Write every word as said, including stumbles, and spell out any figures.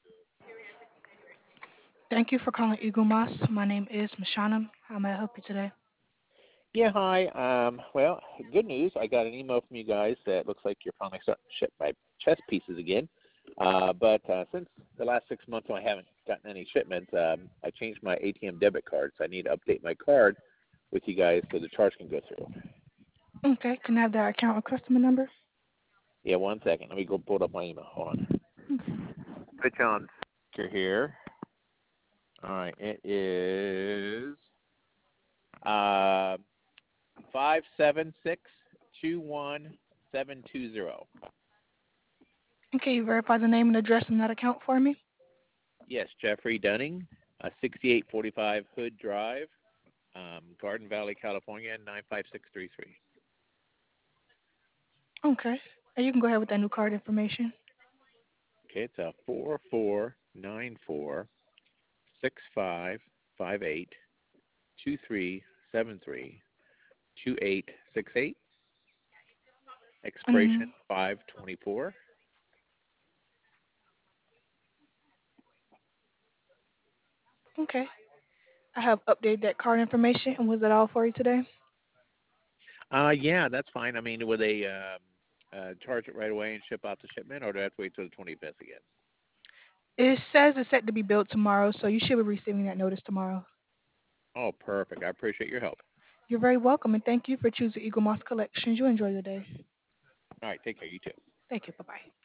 Thank you for calling Eagle Moss. My name is Mashana. How may I help you today? Yeah, hi. Um, well, good news. I got an email from you guys that looks like you're finally starting to ship my chess pieces again. Uh, but uh, since the last six months I haven't gotten any shipments, um, I changed my A T M debit card, so I need to update my card with you guys so the charge can go through. Okay, can I have that account or customer number? Yeah, one second. Let me go pull up my email. Hold on. Okay. Put you on speaker here. All right, it is uh, five seven six two one seven two zero. Okay, you verify the name and address on that account for me? Yes, Jeffrey Dunning, uh, sixty-eight forty-five Hood Drive, um, Garden Valley, California, nine five six three three. Okay. And you can go ahead with that new card information. Okay, it's a four four nine four six five five eight two three seven three two eight six eight. Expiration Mm, five twenty four. okay. I have updated that card information, and was that all for you today? Uh, yeah, that's fine. I mean, will they um, uh, charge it right away and ship out the shipment, or do I have to wait till the twenty-fifth again? It says it's set to be built tomorrow, so you should be receiving that notice tomorrow. Oh, perfect. I appreciate your help. You're very welcome, and thank you for choosing Eagle Moss Collections. You enjoy your day. All right, take care. You too. Thank you. Bye-bye.